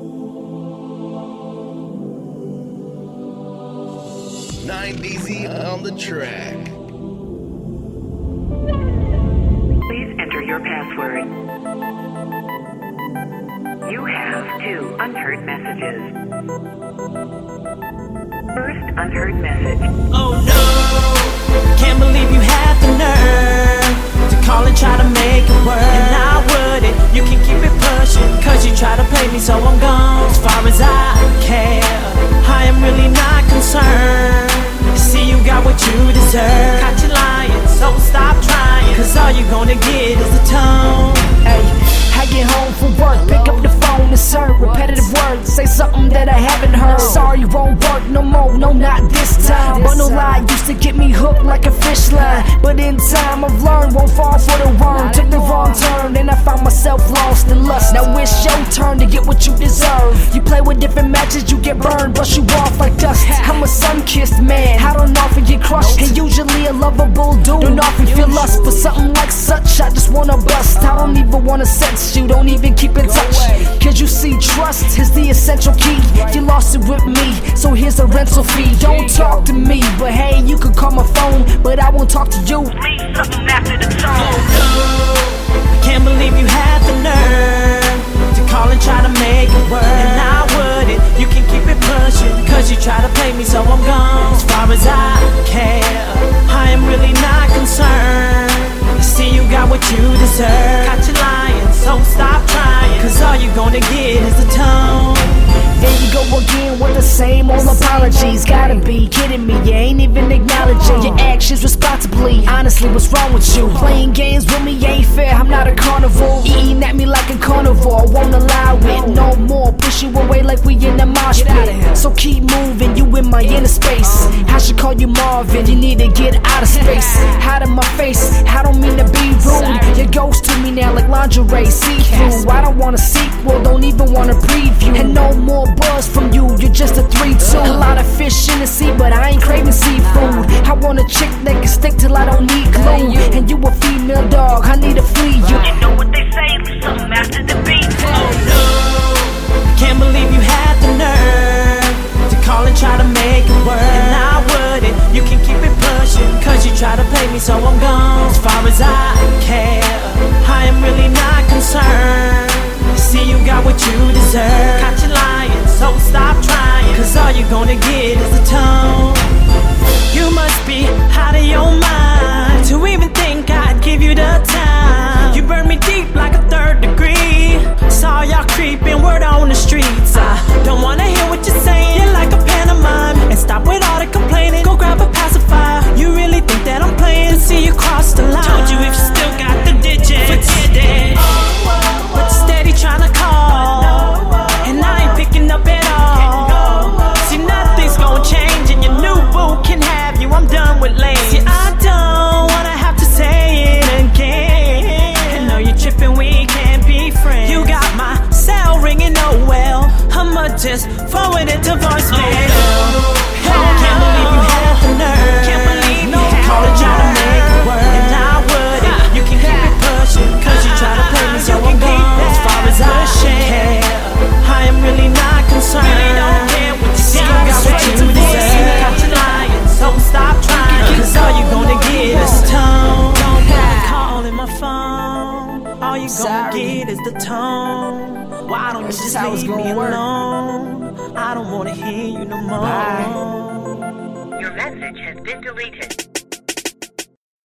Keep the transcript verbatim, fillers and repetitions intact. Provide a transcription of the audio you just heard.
nine D Z on the track. Please enter your password. You have two unheard messages. First unheard message. Oh no, can't believe you had the nerve to call and try to make it work. And I wouldn't, you can keep it pushing, cause you try to play me so I'm gone. As far as I care, I am really not concerned. See, you got what you deserve. Caught you lying, so stop trying, cause all you gonna get is the tone. Hey, I get home from work, pick up the phone and serve repetitive words, say something that I haven't heard. Sorry, won't work no more, no, not this time. But no lie, used to get me hooked like a fish line. But in time I've learned, won't fall for the worm. Took the wrong turn, then I found myself lost in lust. Now it's your turn to get what you deserve. You play with different matches, you get burned, brush you off like dust. I'm a sun-kissed man, I don't often get crushed. And usually a lovable dude, don't often feel lust. For something like such, I just wanna bust. I don't even wanna sex you, don't even keep in touch. Cause you see, trust is the essential key. You lost it with me, so here's a rental fee. Don't talk to me, but hey, you can call my phone, but I won't talk to you. Leave something after the tone. Oh no, I can't believe you had the nerve to call and try to make it work. And I wouldn't, you can keep it pushing, cause you try to play me so I'm gone. As far as I care, I am really not concerned. See, you got what you deserve. Caught you lying, so stop trying, cause all you gonna get is the tone. There you go again with the same old apologies. Gotta be kidding me, you ain't even acknowledging your actions responsibly. Honestly, what's wrong with you? Playing games with me ain't fair, I'm not a carnival. Eating at me like a carnivore, won't allow it no more. Push you away like we in a mosh pit. So keep moving, you in my inner space. I should call you Marvin, you need to get out of space. Out of my face, I don't mean to be rude. You're ghost to me now like lingerie, see-through. I don't want a sequel, don't even want a preview. And no more buzz from you, you're just a three two. A lot of fish in the sea, but I ain't craving seafood. I want a chick that can stick till I don't need glue. And you a female dog, I need to flee you. You know what they say, leave something after the beat. Oh no, can't believe you had the nerve to call and try to make it work. And I wouldn't, you can keep it pushing, cause you try to play me so I'm gone. As far as I care, I am really not concerned. See, you got what you deserve. Caught you lying, so stop trying, cause all you gonna get is the tone. You must be out of your mind to even think I'd give you the time. You burned me deep like a third degree. Saw y'all creeping, word on the streets. I don't wanna hear what you're saying, you're like a pantomime. And stop with all the complaining, go grab a pacifier. You really think that I'm playing? To see you cross the line. Told you if you still got the digits, forget it. But you're steady trying to call, and I ain't picking up at all. See, nothing's gonna change, and your new boo can have you. I'm done with lame. See, I don't wanna have to say it again. I know you're tripping, we can't be friends. You got my cell ringing, oh well, I'ma just forward it to voicemail. Oh, can't believe you had the nerve. Can't believe you had call and try to make it work. And I wouldn't, you can keep it pushing, cause you try to play me so I'm gone. As far as I care, I am really not concerned. Really don't care what you see, you got what you deserve. Got you lying, so stop trying, cause all you gonna get is tone. Don't bother calling my phone, all you gonna get is the tone. Why don't you just leave me alone? I don't wanna hear you no more. Your message has been deleted.